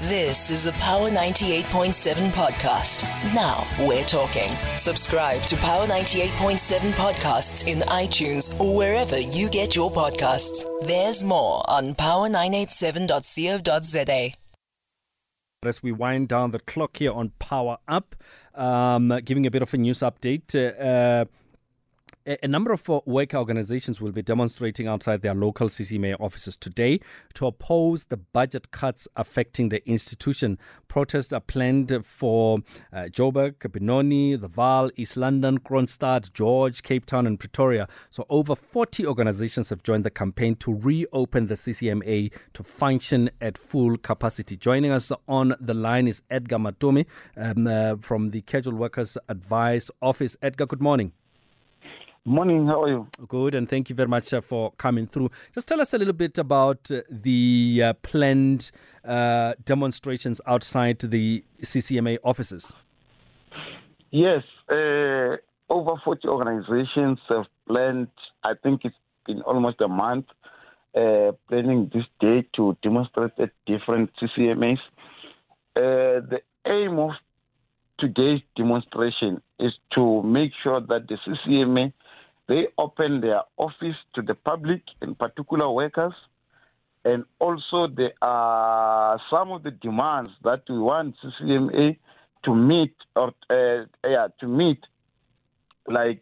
This is a Power 98.7 podcast. Now we're talking. Subscribe to Power 98.7 podcasts in iTunes or wherever you get your podcasts. There's more on power987.co.za. As we wind down the clock here on Power Up, giving a bit of a news update. A number of worker organizations will be demonstrating outside their local CCMA offices today to oppose the budget cuts affecting the institution. Protests are planned for Joburg, Benoni, the Vaal, East London, Kroonstad, George, Cape Town and Pretoria. So over 40 organizations have joined the campaign to reopen the CCMA to function at full capacity. Joining us on the line is Edgar Matome from the Casual Workers Advice Office. Edgar, good morning. Morning, how are you? Good, and thank you very much for coming through. Just tell us a little bit about the planned demonstrations outside the CCMA offices. Yes, over 40 organizations have planned, I think it's been almost a month, planning this day to demonstrate at different CCMAs. The aim of today's demonstration is to make sure that the CCMA, they open their office to the public, in particular workers, and also there are some of the demands that we want CCMA to meet, like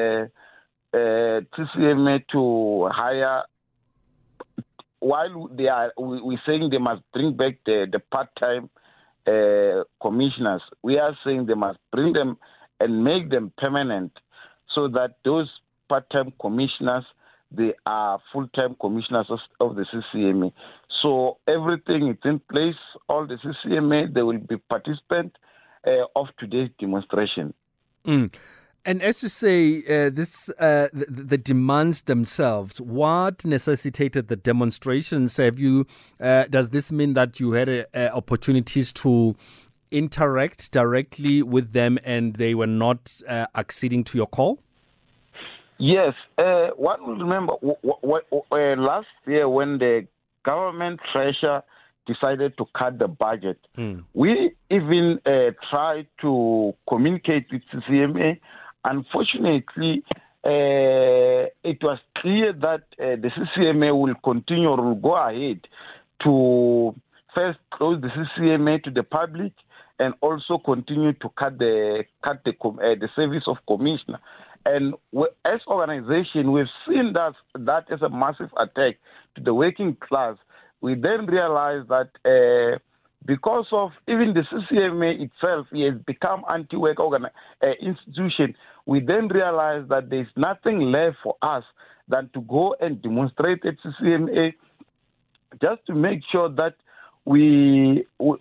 CCMA to hire. While we're saying they must bring back the part-time commissioners, we are saying they must bring them and make them permanent, so that those part-time commissioners, they are full-time commissioners of the CCMA. So everything is in place. All the CCMA, they will be participants of today's demonstration. And as you say, the demands themselves, what necessitated the demonstrations? Does this mean that you had opportunities to interact directly with them and they were not acceding to your call? Yes. One will remember last year when the government treasurer decided to cut the budget, we even tried to communicate with CCMA. Unfortunately, it was clear that the CCMA will continue or will go ahead to first close the CCMA to the public and also continue to cut the service of commissioner. And as organization, we've seen that as a massive attack to the working class. We then realized that because of even the CCMA itself, it has become anti-work institution. We then realized that there's nothing left for us than to go and demonstrate at CCMA, just to make sure that we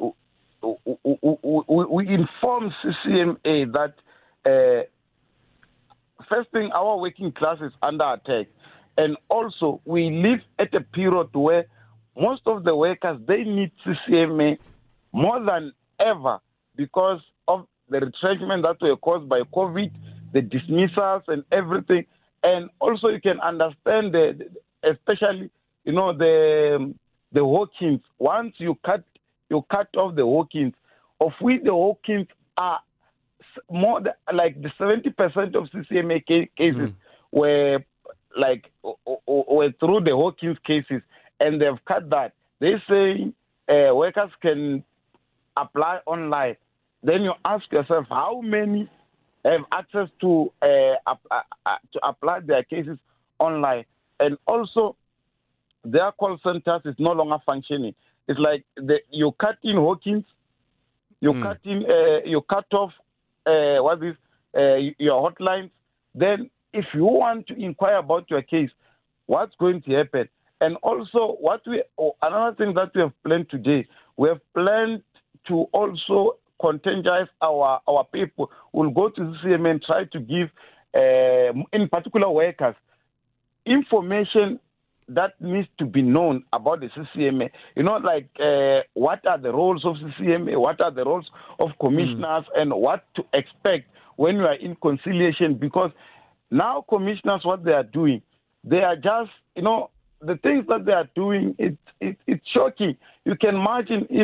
inform CCMA that first thing, our working class is under attack. And also, we live at a period where most of the workers, they need CCMA more than ever because of the retrenchment that were caused by COVID, the dismissals and everything. And also you can understand, especially, the Hawkins. Once you cut off the Hawkins, of which the Hawkins are more like the 70% of CCMA cases were through the Hawkins cases, and they've cut that. They say workers can apply online. Then you ask yourself, how many have access to apply their cases online? And also, their call centers is no longer functioning. It's like you cut in Hawkins, you cut off your hotlines. Then if you want to inquire about your case, what's going to happen? And also, another thing that we have planned today, we have planned to also contingent our people. We'll go to the CCMA and try to give, in particular workers, information that needs to be known about the CCMA. What are the roles of CCMA, what are the roles of commissioners, and what to expect when you are in conciliation. Because now commissioners, what they are doing, they are just, the things that they are doing, it's shocking. You can imagine if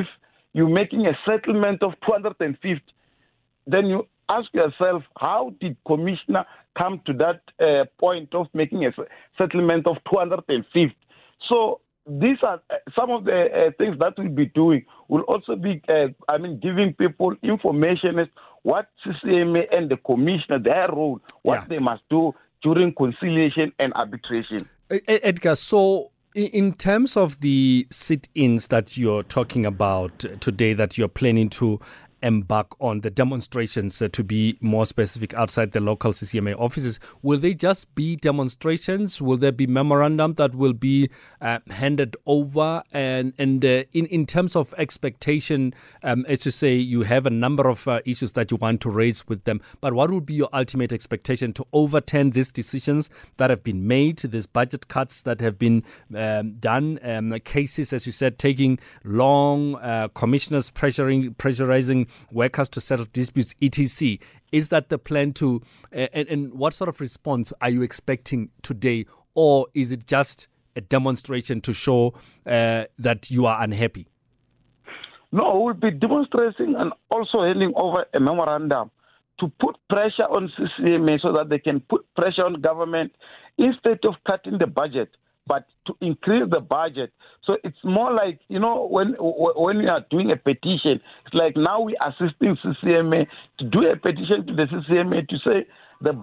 you're making a settlement of 250. Then you ask yourself, how did Commissioner come to that point of making a settlement of 250? So these are some of the things that we'll be doing. We'll also be, giving people information as what CCMA and the Commissioner, their role, what they must do during conciliation and arbitration. Edgar, so in terms of the sit-ins that you're talking about today, that you're planning to embark on, the demonstrations, to be more specific, outside the local CCMA offices, will they just be demonstrations? Will there be memorandum that will be handed over? And in terms of expectation, as you say, you have a number of issues that you want to raise with them, but what would be your ultimate expectation to overturn these decisions that have been made, these budget cuts that have been done, cases, as you said, taking long, commissioners pressurizing workers to settle disputes, etc. Is that the plan to, and what sort of response are you expecting today? Or is it just a demonstration to show that you are unhappy? No, we'll be demonstrating and also handing over a memorandum to put pressure on CCMA so that they can put pressure on government instead of cutting the budget, but to increase the budget. So it's more like, when we are doing a petition, it's like now we are assisting CCMA to do a petition to the CCMA to say the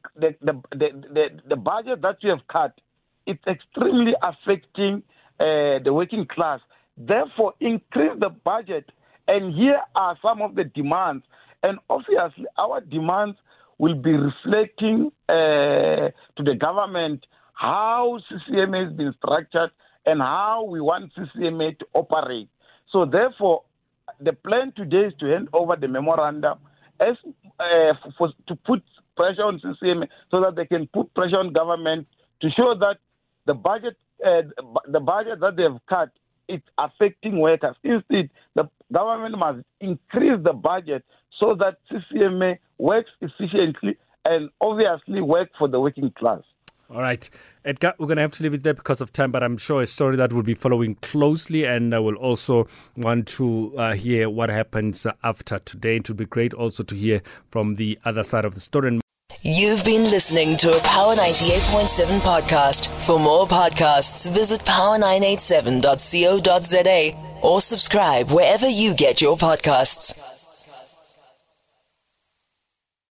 budget that we have cut, it's extremely affecting the working class. Therefore, increase the budget. And here are some of the demands. And obviously, our demands will be reflecting to the government how CCMA has been structured and how we want CCMA to operate. So therefore, the plan today is to hand over the memorandum as to put pressure on CCMA so that they can put pressure on government to show that the budget that they have cut, it's affecting workers. Instead, the government must increase the budget so that CCMA works efficiently and obviously work for the working class. All right, Edgar, we're going to have to leave it there because of time, but I'm sure a story that we'll be following closely, and I will also want to hear what happens after today. It would be great also to hear from the other side of the story. You've been listening to a Power 98.7 podcast. For more podcasts, visit power987.co.za or subscribe wherever you get your podcasts.